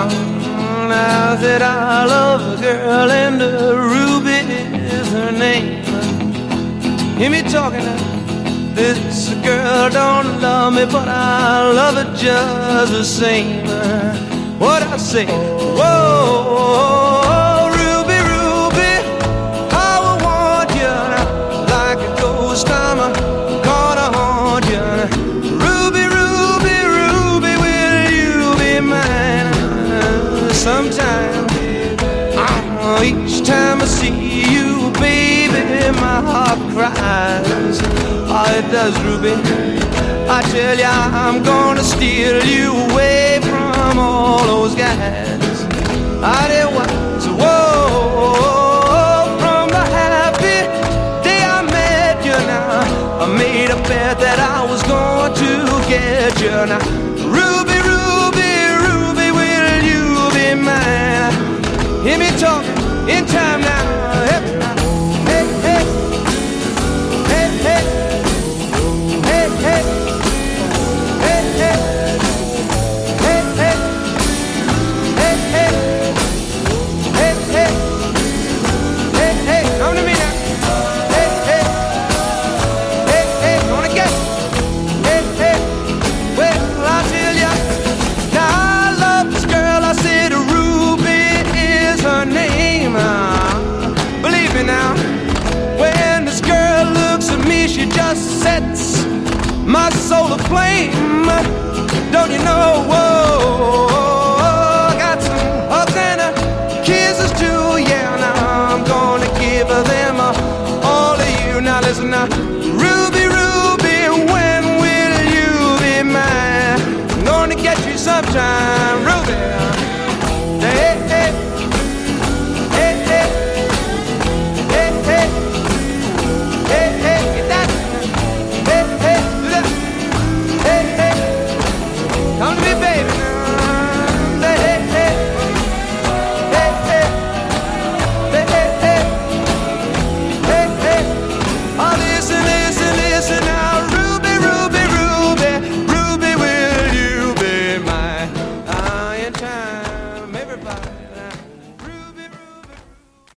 Now that I love a girl and Ruby is her name. Hear me talking now. This girl don't love me, but I love her just the same. What I say? Whoa, Ruby, Ruby, I will want you like a ghost. I'm gonna haunt you. Ruby, Ruby, Ruby, will you be mine? Sometime, each time I see you, baby, my heart cries. Oh, it does, Ruby. I tell ya, I'm gonna steal you away from all those guys. I did once, whoa, from the happy day I met you. Now I made a bet that I was going to get you. Now, Ruby, Ruby, Ruby, will you be mine? Hear me talking in time now. Hey, hey, hey, hey, hey. Hey, hey, hey, hey, hey, hey, hey, hey, hey, hey, hey, hey, come to me now. Hey, hey, hey, hey, gonna get you. Hey, hey, well, I'll tell ya. Now I love this girl, I said Ruby is her name. Believe me now, when this girl looks at me, she just sets my soul aflame. Don't you know? Whoa, I got some hugs and kisses too. Yeah, now I'm gonna give them all of you. Now listen now, Ruby, Ruby, when will you be mine? I'm gonna get you sometime, Ruby.